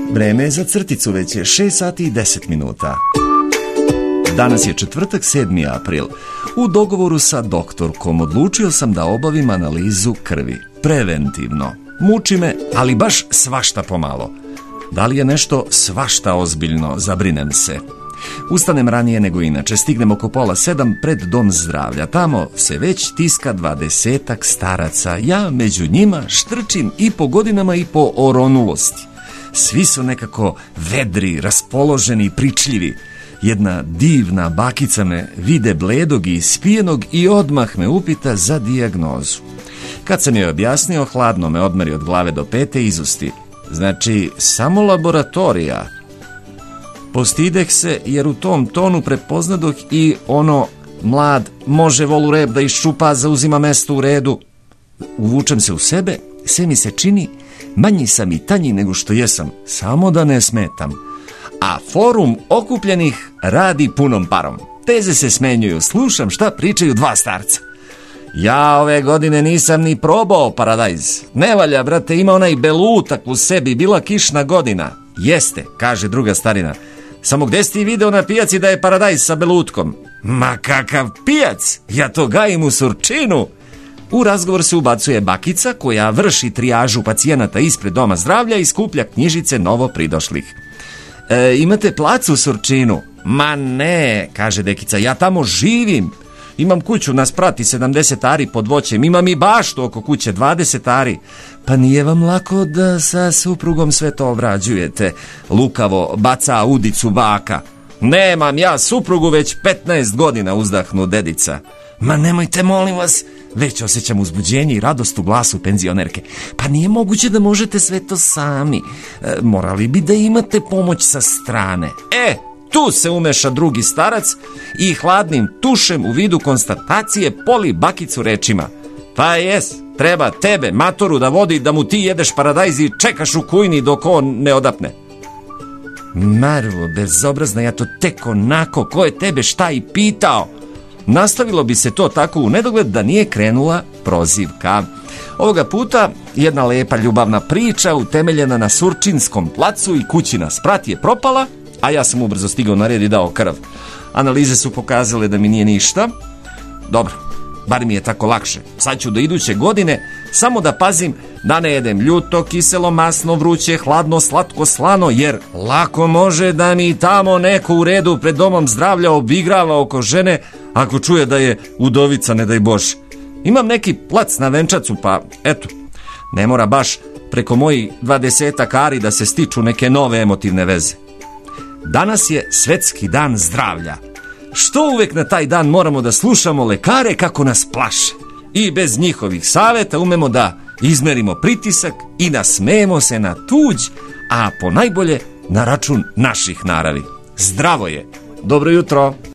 Vreme je za crticu, već je 6 sati i 10 minuta. Danas je četvrtak, 7. april. U dogovoru sa doktorkom odlučio sam da obavim analizu krvi. Preventivno. Muči me, ali baš svašta pomalo. Da li je nešto svašta ozbiljno, zabrinem se. Ustanem ranije nego inače, stignem oko 6:30 pred dom zdravlja. Tamo se već tiska 20-ak staraca. Ja među njima štrčim i po godinama i po oronulosti. Svi su nekako vedri, raspoloženi, pričljivi. Jedna divna bakica me vide bledog i ispijenog i odmah me upita za dijagnozu. Kad sam joj objasnio, hladno me odmeri od glave do pete i izusti. Znači, samo laboratorija. Postideh se, jer u tom tonu prepoznadoh i ono mlad može volu rep da iščupa, zauzima mesto u redu. Uvučem se u sebe, sve mi se čini, manji sam i tanji nego što jesam, samo da ne smetam. A forum okupljenih radi punom parom. Teze se smenjuju, slušam šta pričaju dva starca. Ja ove godine nisam ni probao paradajz. Ne valja, brate, ima onaj belutak u sebi, bila kišna godina. Jeste, kaže druga starina. Samo gde si ti video na pijaci da je paradajz sa belutkom? Ma kakav pijac, ja to gajim u Surčinu. U razgovor se ubacuje bakica koja vrši trijažu pacijenata ispred doma zdravlja i skuplja knjižice novo pridošlih. Imate plac u Surčinu? Ma ne, kaže dekica, ja tamo živim. Imam kuću, nas prati 70 ari pod voćem, imam i baštu oko kuće 20 ari. Pa nije vam lako da sa suprugom sve to obrađujete? Lukavo baca udicu baka. Nemam ja suprugu već 15 godina, uzdahnu dedica. Ma nemojte, molim vas, već osjećam uzbuđenje i radost u glasu penzionerke. Pa nije moguće da možete sve to sami. Morali bi da imate pomoć sa strane. Tu se umeša drugi starac i hladnim tušem u vidu konstatacije poli bakicu rečima. Pa jes, treba tebe, matoru, da vodi da mu ti jedeš paradajz i čekaš u kujni dok on ne odapne. Marvo, bezobrazna, ja to tek onako, ko je tebe šta i pitao? Nastavilo bi se to tako u nedogled da nije krenula prozivka. Ovoga puta jedna lepa ljubavna priča utemeljena na Surčinskom placu i kućina sprat je propala, a ja sam ubrzo stigao na red i dao krv. Analize su pokazale da mi nije ništa. Dobro, bar mi je tako lakše. Sad ću do iduće godine samo da pazim da ne jedem ljuto, kiselo, masno, vruće, hladno, slatko, slano, jer lako može da mi tamo neko u redu pred domom zdravlja obigrava oko žene ako čuje da je udovica, ne daj Bože. Imam neki plac na venčacu, pa eto, ne mora baš preko mojih 20 ari da se stiču neke nove emotivne veze. Danas je Svetski dan zdravlja. Što uvek na taj dan moramo da slušamo lekare kako nas plaše. I bez njihovih saveta umemo da izmerimo pritisak i nasmejemo se na tuđ, a ponajbolje na račun naših naravi. Zdravo je. Dobro jutro.